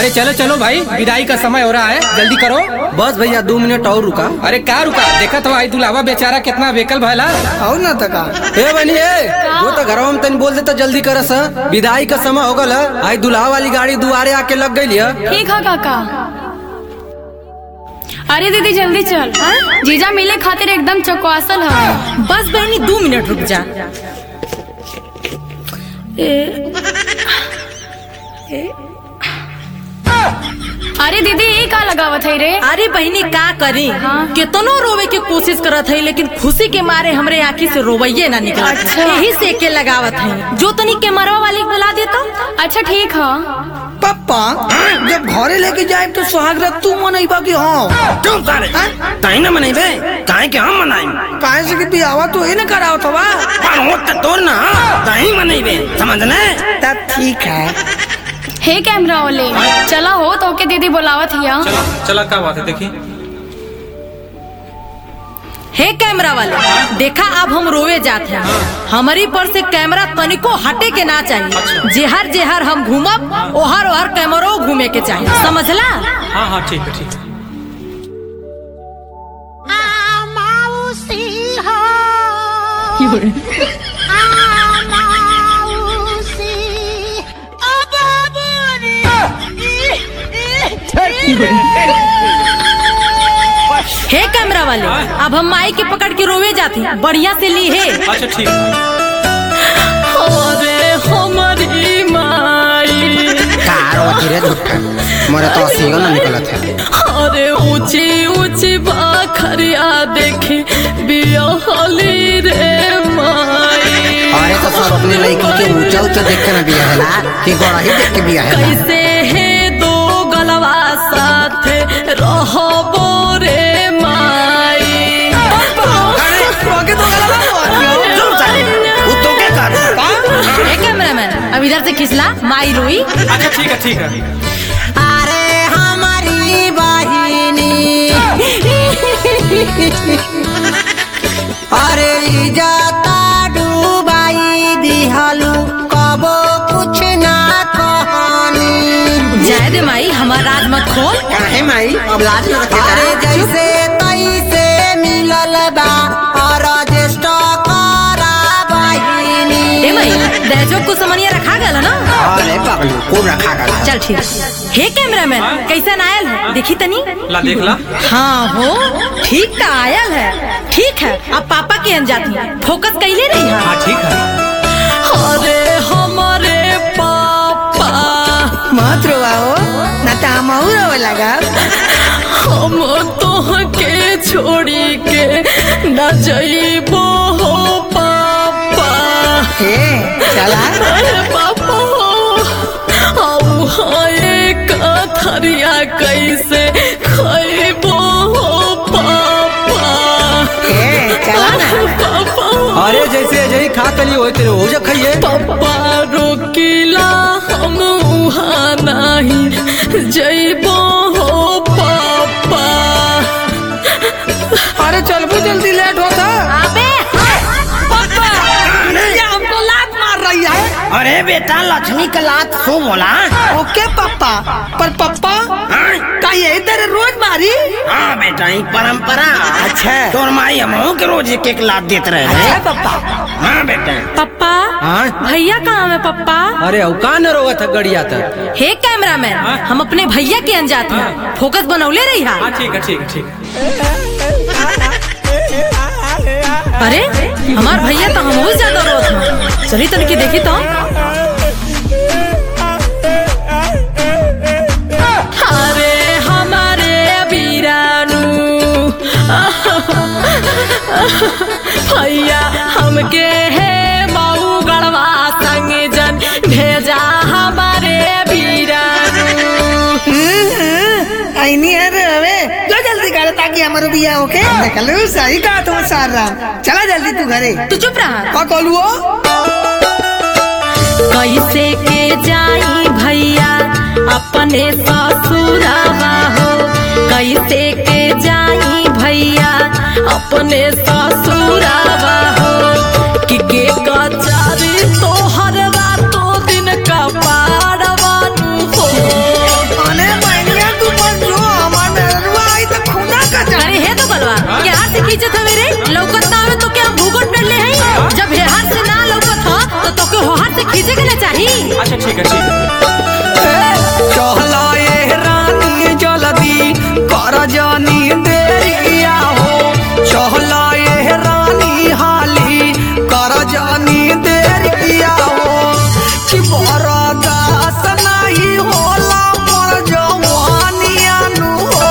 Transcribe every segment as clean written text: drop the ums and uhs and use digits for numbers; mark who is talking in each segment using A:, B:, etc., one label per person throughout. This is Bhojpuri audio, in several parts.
A: अरे चलो चलो भाई, विदाई का समय हो रहा है, जल्दी करो।
B: बस भैया 2 मिनट और रुका।
A: अरे क्या रुका, देखा तो आई दुलावा बेचारा कितना बेकल भैला।
C: और ना तका
B: ए बनी वो तो घरवा में तनी बोल देता जल्दी करस। विदाई का समय हो गल, आई दुल्हा वाली गाड़ी दुआरे आके लग गई है।
D: ठीक है काका। अरे दीदी जल्दी चल, जीजा मिले खातिर एकदम चौकवासल है।
E: बस बहनी 2 मिनट रुक जा।
D: अरे दीदी ये का लगावत है रे?
E: अरे बहनी का करी, कितनो रोवे की कोशिश करत है लेकिन खुशी के मारे हमरे आँखी से रोवैये ना निकला।
D: अच्छा।
E: यही से के लगावत है, जो तनी के मरवा वाली बुला देता।
D: अच्छा ठीक है।
C: पप्पा जब घरे लेके जाए तो सुहाग रात तू मनइबा की हाँ
F: क्यों सारे ताई ना मनाइबे, काहे के हम मनाइम?
C: काहे से कि बियावा तो ही ना करावत हवा।
F: पर होत तो ना ताई मनाइबे, समझ ले।
C: तब ठीक है।
D: हे कैमरा वाले चला हो तो के दीदी बुलावत हिया।
A: चला क्या बात है देखी।
E: हे कैमरा वाले देखा, अब हम रोवे जाते हैं। हमारी पर से कैमरा तनिको हटे के ना चाहिए। जेहर हम घूमब ओहर ओहर कैमरा घूमे के चाहिए, समझला?
A: हाँ हाँ ठीक है ठीक है।
E: हे कैमरा वाले अब हम माई के पकड़ के रोवे जाते हैं, बढ़िया से ली है।
A: अच्छा ठीक।
E: अरे हमारी माई
B: मोरे तो सीगल ना निकलत है।
E: अरे ऊंची ऊंची बाखरिया देखी बियाहली रे माई।
B: अरे तो सब अपने लड़की के ऊंचा ऊंचा देख के ना बिया है ना, कि गोड़ा ही देख के बिया है।
E: कैसे है दो गलवा साथ रहबो रे माई। हे कैमरामैन अब इधर से खिंचला, माई रोई।
A: अच्छा ठीक है ठीक है।
B: अरे हमारी बहिनी अरे जाता डूबाई दिहलू कबो कुछ ना कहानी।
E: जाए दे माई, हमारा राज मत खोल।
B: काहे माई अब लाज न रखे। अरे जैसे तैसे मिलल बा और रजिस्टर करा बहिनी।
E: ए माई दहजो कुछ समनिया रखा गया ना?
B: अरे पगलू को रखा गया।
E: चल ठीक। हे कैमरामैन कैसा आयल है देखी तनी।
A: ला देख ला।
E: हाँ हो ठीक तो आयल है। ठीक है अब पापा के यहाँ जाती है, फोकस कैले रही है।
A: हाँ ठीक है।
E: अरे हमारे पापा
C: मत रोवाओ ना तो हम और रोवे लगा।
E: हम तो के छोड़ी के न जइबो हो पापा।
C: हे चला
E: अरे पापा आउ हाय कथरिया कैसे खइबो हो पापा।
C: हे चला ना।
E: पापा
B: अरे जैसे जही खा तली हो तेरे हो जा खाइए।
E: पापा रोकिला हम उहाँ नहीं जइबो हो पापा।
C: अरे चल जल्दी लेट होता।
E: अबे पापा ये हमको लात मार रही है।
F: अरे बेटा लक्ष्मी का लात सो बोला।
C: ओके पापा, पर पापा का यही तेरे रोज मारी।
F: हाँ बेटा ये परंपरा।
B: अच्छा
F: तोर माई हमहू के रोज एक एक लात देते रहे।
C: अच्छा पापा।
F: हाँ बेटा।
E: पप्पा
B: हाँ?
E: भैया कहाँ है पप्पा?
B: अरे औका न रोवा था गड़िया तक।
E: हे कैमरामैन हम अपने भैया के यहाँ जाते हैं, फोकस बनौले रही है।
A: हाँ ठीक है ठीक है ठीक है।
E: अरे हमार भैया तो हम ज्यादा रोत हैं। चली तन की देखी तो। अरे हमारे बीरानू भैया हमके है मऊ गढ़वा संग जन भेजा हमारे बीरानू।
C: आईनी है रे हवे जो जल्दी करे ताकि हमारे बिया ओके। देखलू सही कहा तुम सार राम। चला जल्दी तू घरे।
E: तू चुप रहा।
C: का कहलू
E: कैसे के जाई भैया अपने ससुरावा हो। कैसे के जाई भैया अपने ससुरावा हो। कि के कचारी तो हर रातों दिन का पारवानू हो। खींचत हवे रे? लौकत ना हवे तो क्या हम भूगोट कर ले हैं? जब हेहर से ना लौकत हो तो तोके होहर से खींचे के ना चाहिए।
A: अच्छा ठीक है ठीक है।
B: चहला ये रानी जल्दी कर जानी देरिया हो, चहला ये रानी हाली कर जानी देरिया हो, कि बरदास नहीं होला पर जवानिया नु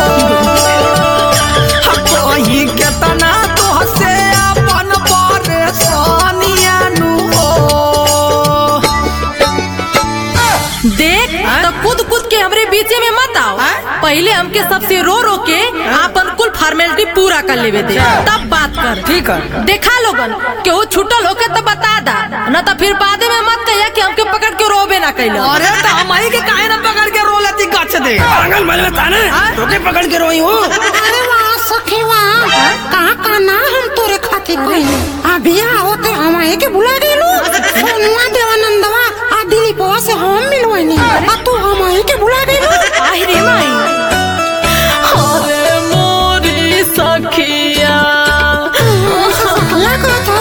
B: हो, कहीं केतना तो से अपन परेशानिया नु हो।
E: देख तो कूद कूद के हमरे बीचे में मत आओ। पहले हमके सबसे रो रो के अपन कुल फॉर्मेलिटी पूरा कर लेवे दे, तब बात कर।
C: ठीक है।
E: देखा लोगन केहू छुटल होके तो बता दा, न तो फिर बाद में मत कहिया कि हमके पकड़ के रोबे ना कैलो।
C: अरे तो हमारी के काहे ना पकड़ के रो लेती गच दे।
F: पागल भले ताने तोके पकड़ के रोई हूँ।
G: अरे वाह सखी वाह, कहाँ का ना हम तोरे खातिर कहीं अभी होते हमारे के बुला गेलू। सोनुआ देवानंदवा आ दिलीपवा से हम मिलवानी आ तू हमारे के बुला गेलू।
E: आहि रे माई, अरे मोरी सखिया
G: सकला का तो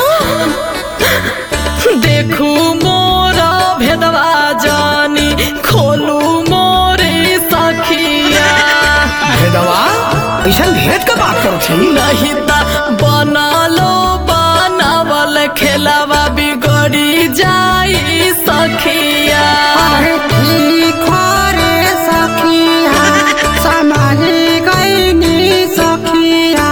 E: देखू मोरा भेदवा जानी खोलू मोरी सखिया।
C: भेदवा ऐसा भेद का बात करो छी।
E: नहीं ता बना लो बनावल खेलावा बिगड़ी जाई सखिया।
G: अरे ठीक रे सखिया, समझ गई नी सखिया।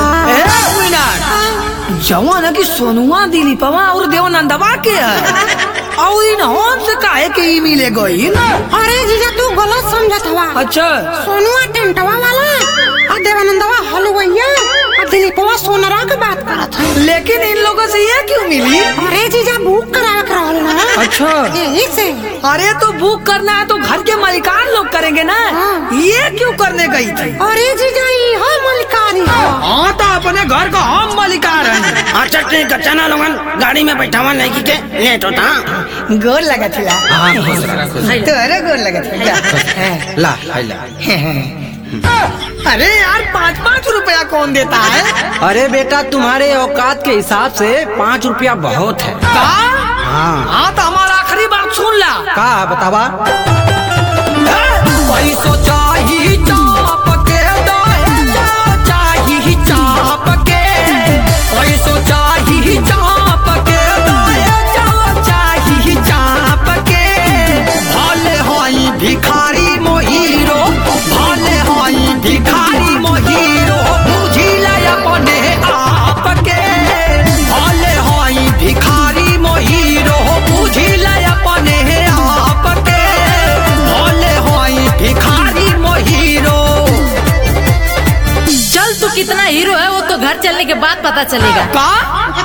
C: जवान है कि सोनुआ दिलीपवा और देवानंदवा के है और इन हम से काहे के ई मिले गई।
G: अरे जीजा तू गलत समझत हवा।
C: अच्छा
G: सोनुआ टेंटवा वाला और देवानंदवा हलवैया और दिलीपवा सोनरा के बात करत है।
C: लेकिन इन लोगों से ये क्यों मिली?
G: अरे जीजा बुक करा के रहल ना।
C: अच्छा
G: यही से।
C: अरे तो बुक करना है तो घर के मालिकान लोग करेंगे ना, ये क्यों करने गई थी?
G: अरे जीजा ये मलिकारी है।
C: हाँ तो अपने घर का हम मालिकार हैं।
F: अच्छा ठीक है, चना लोगन गाड़ी में बैठावा नहीं की के लेट होता।
C: गोर लगा थिला।
A: हाँ खुश रहा खुश रहा।
C: तोरे गोर लगा थिला।
A: ला हाय ला।
C: अरे यार 5-5 रुपया कौन देता है?
B: अरे बेटा तुम्हारे औकात के हिसाब से 5 रुपया बहुत है।
C: हाँ तो हमारा आखिरी बात सुन ला।
B: का बतावा? पैसो चाही चाप के चाही चाप के, पैसो चाही चाप के चाही चाप के, भले होई भिखारी मोहीरो, भले होई भिखारी मोहीरो, बुझिला अपने आप के, भले होई भिखारी मोहीरो, बुझिला अपने आप के, भले होई भिखारी मोहीरो।
E: चल तू कितना हीरो है वो तो घर चलने के बाद पता चलेगा।
C: का